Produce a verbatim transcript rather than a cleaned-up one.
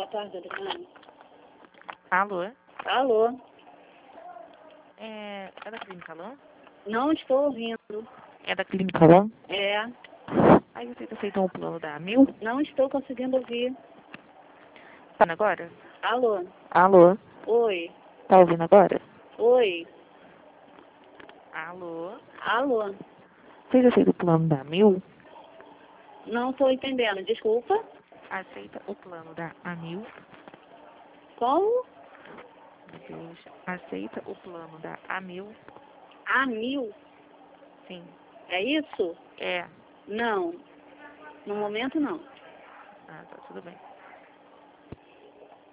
tarde, Adriana. Alô? Alô? É, é da Clínica Alô? Não estou ouvindo. É da Clínica Alô? É, Aí você aceitou o plano da Amil? não estou conseguindo ouvir. Tá ouvindo agora? Alô? Alô? Oi? Tá ouvindo agora? Oi? Alô? Alô? Você aceita o plano da Amil? Não estou entendendo, desculpa. Aceita o plano da Amil? Como? Deixa. Aceita o plano da Amil? A mil? Sim. É isso? É. Não. No momento, não. Ah, tá tudo bem.